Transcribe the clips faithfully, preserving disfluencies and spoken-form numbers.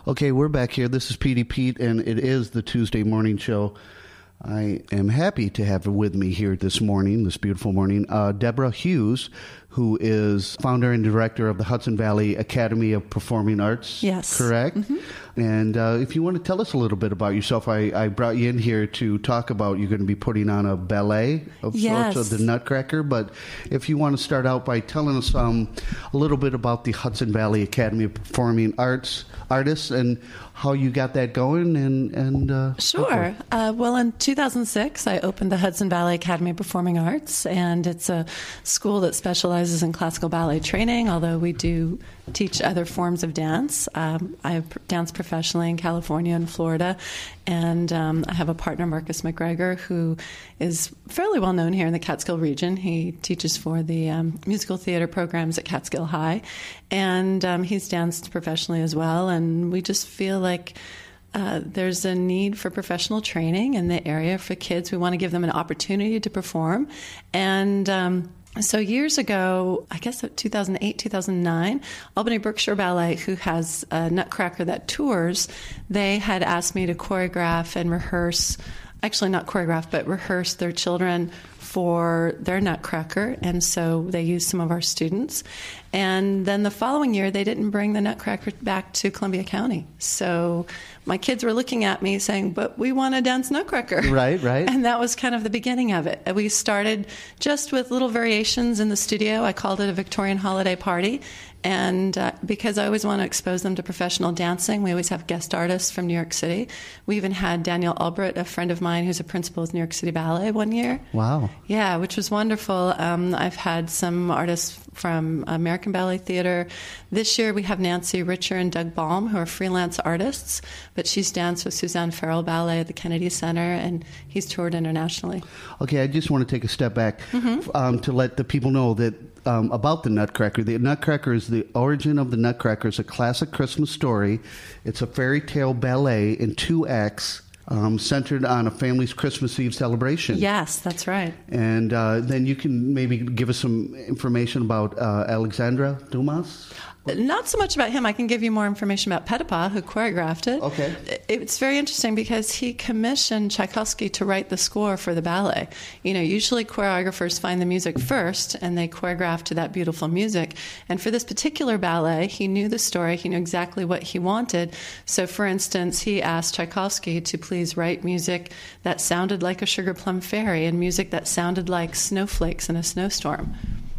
Okay, we're back here. This is Petey Pete, and it is the Tuesday Morning Show. I am happy to have with me here this morning, this beautiful morning, uh, Deborah Hughes, who is founder and director of the Hudson Valley Academy of Performing Arts. Yes. Correct? Mm-hmm. And uh, if you want to tell us a little bit about yourself, I, I brought you in here to talk about you're going to be putting on a ballet of yes. sorts of the Nutcracker. But if you want to start out by telling us um, a little bit about the Hudson Valley Academy of Performing Arts artists and how you got that going. and, and uh, Sure. Uh, well, in two thousand six, I opened the Hudson Valley Academy of Performing Arts, and it's a school that specializes in classical ballet training, although we do teach other forms of dance. Um, I have danced professionally in California and Florida, and um, I have a partner, Marcus McGregor, who is fairly well known here in the Catskill region. He teaches for the um, musical theater programs at Catskill High, and um, he's danced professionally as well, and we just feel like Uh, there's a need for professional training in the area for kids. We want to give them an opportunity to perform. And um, so years ago, I guess two thousand eight, two thousand nine, Albany Berkshire Ballet, who has a Nutcracker that tours, they had asked me to choreograph and rehearse, actually not choreograph, but rehearse their children for their Nutcracker, and so they used some of our students. And then the following year, they didn't bring the Nutcracker back to Columbia County. So my kids were looking at me saying, but we want to dance Nutcracker. Right, right. And that was kind of the beginning of it. We started just with little variations in the studio. I called it a Victorian holiday party. And uh, because I always want to expose them to professional dancing, we always have guest artists from New York City. We even had Daniel Albrecht, a friend of mine who's a principal of New York City Ballet, one year. Wow. Yeah, which was wonderful. Um, I've had some artists from American Ballet Theater. This year we have Nancy Richer and Doug Baum, who are freelance artists, but she's danced with Suzanne Farrell Ballet at the Kennedy Center, and he's toured internationally. Okay, I just want to take a step back Mm-hmm. um, to let the people know that Um, about the Nutcracker. The Nutcracker is the origin of the Nutcracker. It's a classic Christmas story. It's a fairy tale ballet in two acts um, centered on a family's Christmas Eve celebration. Yes, that's right. And uh, then you can maybe give us some information about uh, Alexandra Dumas? Not so much about him. I can give you more information about Petipa, who choreographed it. Okay. It's very interesting because he commissioned Tchaikovsky to write the score for the ballet. You know, usually choreographers find the music first and they choreograph to that beautiful music. And for this particular ballet, he knew the story. He knew exactly what he wanted. So, for instance, he asked Tchaikovsky to please write music that sounded like a Sugar Plum Fairy and music that sounded like snowflakes in a snowstorm.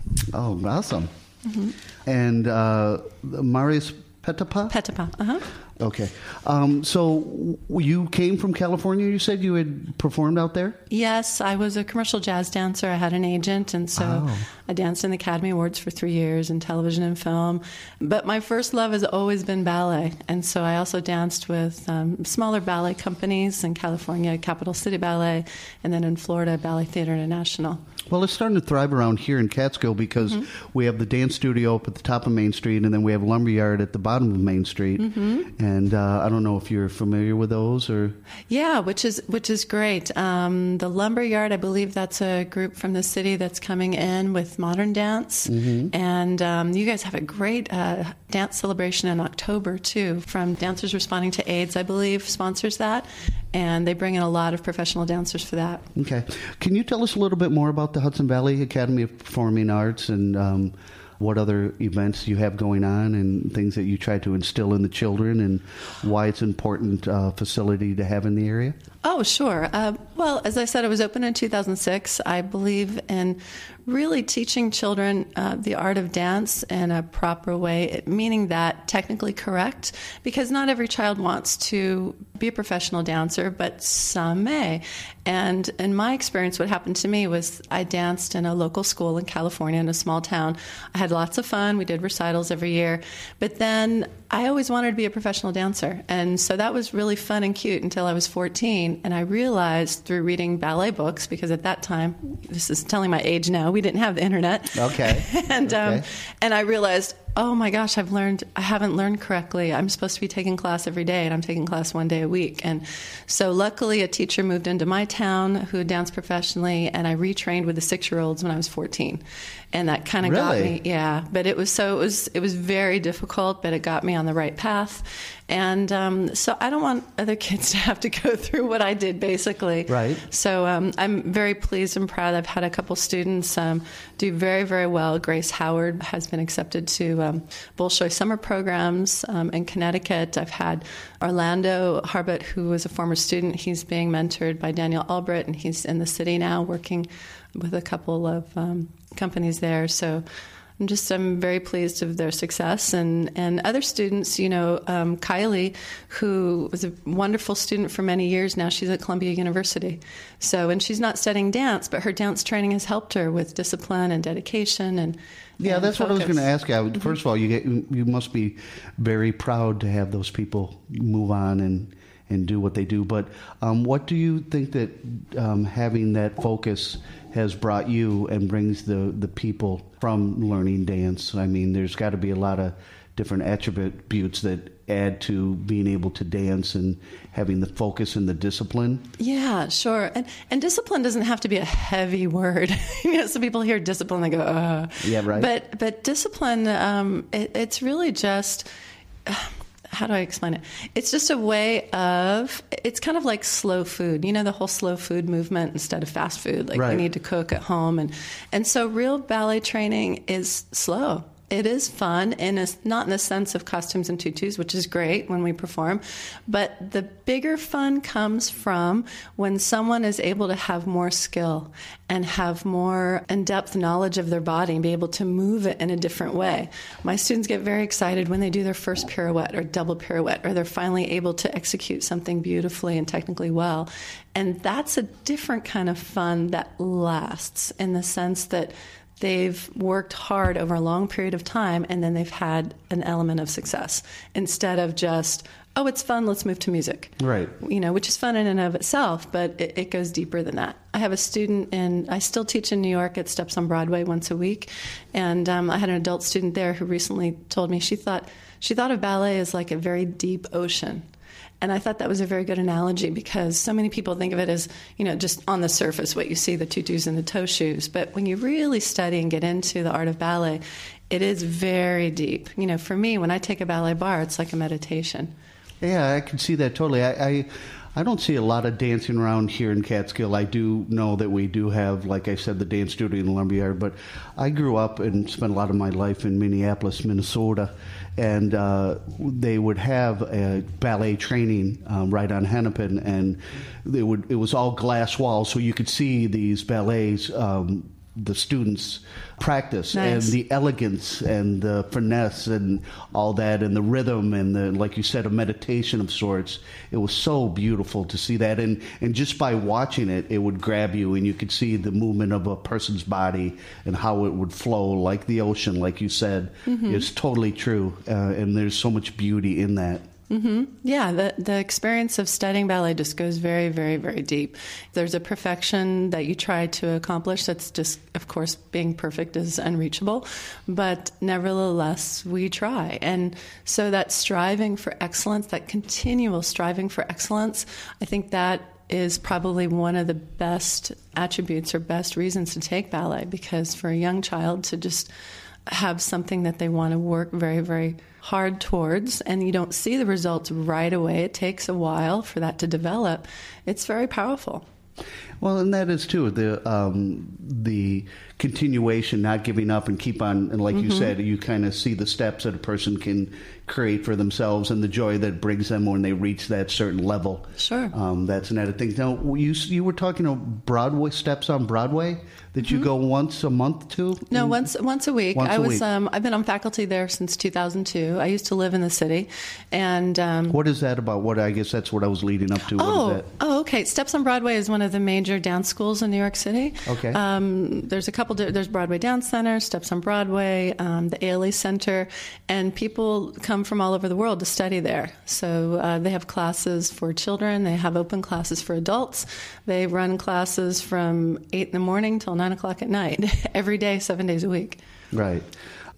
Oh, awesome. Mm-hmm. And uh, Marius Petipa? Petipa, uh-huh. Okay. Um, so you came from California, you said you had performed out there? Yes, I was a commercial jazz dancer. I had an agent, and so Oh. I danced in the Academy Awards for three years in television and film. But my first love has always been ballet, and so I also danced with um, smaller ballet companies in California, Capital City Ballet, and then in Florida, Ballet Theater International. Well, it's starting to thrive around here in Catskill because mm-hmm. we have the dance studio up at the top of Main Street, and then we have Lumberyard at the bottom of Main Street. Mm-hmm. And uh, I don't know if you're familiar with those, or yeah, which is which is great. Um, the Lumberyard, I believe that's a group from the city that's coming in with modern dance, mm-hmm. and um, you guys have a great uh, dance celebration in October too. From Dancers Responding to AIDS, I believe, sponsors that. And they bring in a lot of professional dancers for that. Okay. Can you tell us a little bit more about the Hudson Valley Academy of Performing Arts and um, what other events you have going on and things that you try to instill in the children and why it's an important uh, facility to have in the area? Oh, sure. Uh, well, as I said, it was open in two thousand six. I believe in really teaching children uh, the art of dance in a proper way, meaning that technically correct, because not every child wants to be a professional dancer, but some may. And in my experience, what happened to me was I danced in a local school in California in a small town. I had lots of fun. We did recitals every year. But then I always wanted to be a professional dancer. And so that was really fun and cute until I was fourteen. And I realized through reading ballet books, because at that time, this is telling my age now, we didn't have the internet. Okay. and okay. Um, and I realized, oh my gosh, I've learned, I haven't learned correctly. I'm supposed to be taking class every day, and I'm taking class one day a week. And so luckily a teacher moved into my town who danced professionally, and I retrained with the six-year-olds when I was fourteen. And that kind of really? got me, yeah. But it was so, it was, it was very difficult, but it got me on the right path. And um, so I don't want other kids to have to go through what I did, basically. Right. So um, I'm very pleased and proud. I've had a couple students um, do very, very well. Grace Howard has been accepted to um, Bolshoi summer programs um, in Connecticut. I've had Orlando Harbut, who was a former student. He's being mentored by Daniel Albrecht, and he's in the city now working with a couple of um, companies there. So I'm just, I'm very pleased of their success. And, and other students, you know, um, Kylie, who was a wonderful student for many years now, she's at Columbia University. So, and she's not studying dance, but her dance training has helped her with discipline and dedication and Yeah, and that's focus. what I was going to ask you. First of all, you get, you must be very proud to have those people move on and, and do what they do. But um, what do you think that um, having that focus has brought you and brings the, the people from learning dance? I mean, there's got to be a lot of different attributes that add to being able to dance and having the focus and the discipline. Yeah, sure. And and discipline doesn't have to be a heavy word. You know, some people hear discipline, they go, uh. Yeah, right. But, but discipline, um, it, it's really just... Uh, how do I explain it? It's just a way of, it's kind of like slow food. You know, the whole slow food movement instead of fast food. Like right. we need to cook at home. And, and so real ballet training is slow. It is fun, and it's not in the sense of costumes and tutus, which is great when we perform, but the bigger fun comes from when someone is able to have more skill and have more in-depth knowledge of their body and be able to move it in a different way. My students get very excited when they do their first pirouette or double pirouette, or they're finally able to execute something beautifully and technically well. And that's a different kind of fun that lasts, in the sense that they've worked hard over a long period of time, and then they've had an element of success, instead of just, oh, it's fun, let's move to music. Right. You know, which is fun in and of itself, but it, it goes deeper than that. I have a student in, I still teach in New York at Steps on Broadway once a week, and um, I had an adult student there who recently told me she thought she thought of ballet as like a very deep ocean. And I thought that was a very good analogy, because so many people think of it as, you know, just on the surface, what you see, the tutus and the toe shoes. But when you really study and get into the art of ballet, it is very deep. You know, for me, when I take a ballet bar, it's like a meditation. Yeah, I can see that totally. I, I I don't see a lot of dancing around here in Catskill. I do know that we do have, like I said, the dance studio in the Lumberyard, but I grew up and spent a lot of my life in Minneapolis, Minnesota, and uh, they would have a ballet training um, right on Hennepin, and they would it was all glass walls, so you could see these ballets, um, the students practice. Nice. And the elegance and the finesse and all that, and the rhythm and the, like you said, a meditation of sorts. It was so beautiful to see that, and and just by watching it, it would grab you, and you could see the movement of a person's body and how it would flow like the ocean, like you said. Mm-hmm. It's totally true, uh, and there's so much beauty in that. Mm-hmm. Yeah, the the experience of studying ballet just goes very, very, very deep. There's a perfection that you try to accomplish that's just, of course, being perfect is unreachable, but nevertheless, we try. And so that striving for excellence, that continual striving for excellence, I think that is probably one of the best attributes or best reasons to take ballet, because for a young child to just have something that they want to work very, very hard towards, and you don't see the results right away, it takes a while for that to develop, it's very powerful. Well, and that is too the um, the continuation, not giving up, and keep on. And like mm-hmm. you said, you kind of see the steps that a person can create for themselves, and the joy that brings them when they reach that certain level. Sure, um, that's an added thing. Now, you you were talking about Broadway steps on Broadway that you mm-hmm. go once a month to? No, once once a week. Once I a was week. Um, I've been on faculty there since two thousand two. I used to live in the city, and um, what is that about? What I guess that's what I was leading up to. What oh, is that? oh, okay. Steps on Broadway is one of the major dance schools in New York City. Okay. Um, there's a couple. There's Broadway Dance Center, Steps on Broadway, um, the A L E Center, and people come from all over the world to study there. So uh, they have classes for children. They have open classes for adults. They run classes from eight in the morning till nine o'clock at night, every day, seven days a week. Right.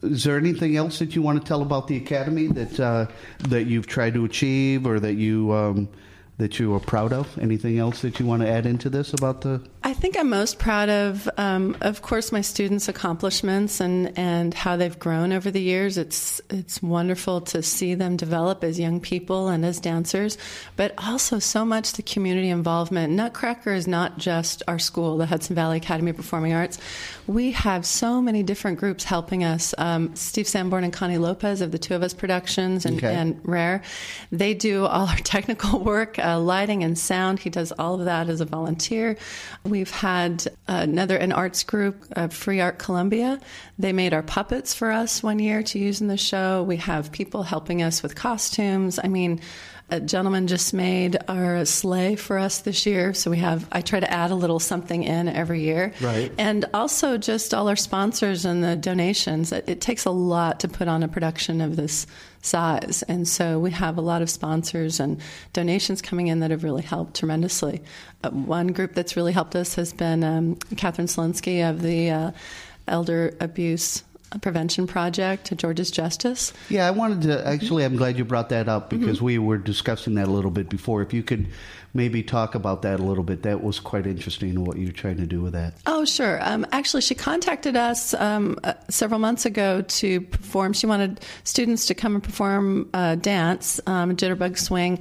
Is there anything else that you want to tell about the Academy that uh, that you've tried to achieve or that you um, that you are proud of? Anything else that you want to add into this about the... I think I'm most proud of, um, of course, my students' accomplishments and, and how they've grown over the years. It's it's wonderful to see them develop as young people and as dancers, but also so much the community involvement. Nutcracker is not just our school, the Hudson Valley Academy of Performing Arts. We have so many different groups helping us. Um, Steve Sanborn and Connie Lopez of the Two of Us Productions and, okay. and Rare, they do all our technical work, uh, lighting and sound. He does all of that as a volunteer. We've had another, an arts group, uh, Free Art Columbia. They made our puppets for us one year to use in the show. We have people helping us with costumes. I mean, a gentleman just made our sleigh for us this year. So we have, I try to add a little something in every year. Right. And also just all our sponsors and the donations. It, it takes a lot to put on a production of this size. And so we have a lot of sponsors and donations coming in that have really helped tremendously. Uh, one group that's really helped us has been um, Catherine Selinsky of the uh, Elder Abuse Prevention Project, George's Justice. Yeah, I wanted to, actually, I'm glad you brought that up because mm-hmm. we were discussing that a little bit before. If you could maybe talk about that a little bit, that was quite interesting, what you're trying to do with that. Oh, sure. Um, actually, she contacted us um, uh, several months ago to perform. She wanted students to come and perform uh, dance, um, Jitterbug Swing,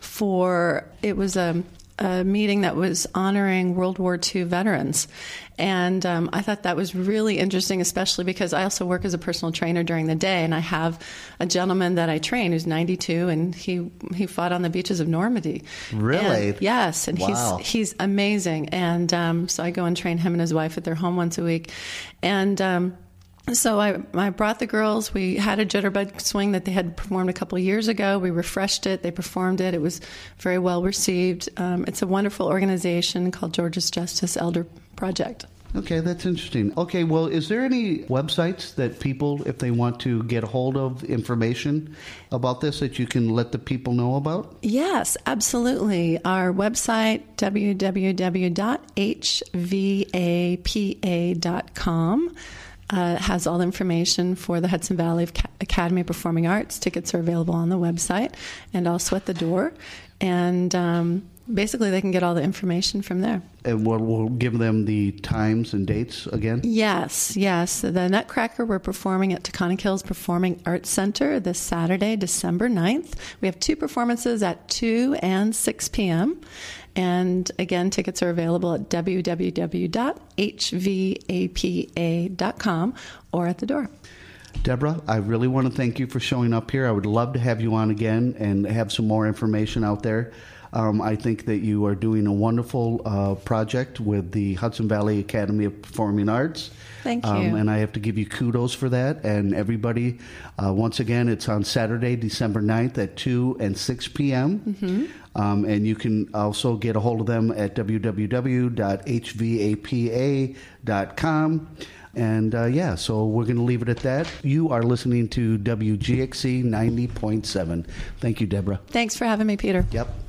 for, it was a, a meeting that was honoring World War Two veterans. And um, I thought that was really interesting, especially because I also work as a personal trainer during the day, and I have a gentleman that I train who's ninety-two, and he he fought on the beaches of Normandy. Really? And, yes, and wow. he's he's amazing. And um, so I go and train him and his wife at their home once a week, and. Um, So I, I brought the girls. We had a Jitterbug Swing that they had performed a couple of years ago. We refreshed it. They performed it. It was very well received. Um, it's a wonderful organization called George's Justice Elder Project. Okay, that's interesting. Okay, well, is there any websites that people, if they want to get a hold of information about this, that you can let the people know about? Yes, absolutely. Our website, w w w dot h v a p a dot com. Uh, has all the information for the Hudson Valley Academy of Performing Arts. Tickets are available on the website and also at the door. And um, basically, they can get all the information from there. And we'll, we'll give them the times and dates again? Yes, yes. The Nutcracker, we're performing at Taconic Hills Performing Arts Center this Saturday, December ninth. We have two performances at two and six p.m., and again, tickets are available at w w w dot h v a p a dot com or at the door. Deborah, I really want to thank you for showing up here. I would love to have you on again and have some more information out there. Um, I think that you are doing a wonderful uh, project with the Hudson Valley Academy of Performing Arts. Thank you. Um, and I have to give you kudos for that. And everybody, uh, once again, it's on Saturday, December ninth at two and six p.m. Mm-hmm. Um, and you can also get a hold of them at w w w dot h v a p a dot com. And, uh, yeah, so we're going to leave it at that. You are listening to W G X C ninety point seven. Thank you, Deborah. Thanks for having me, Peter. Yep.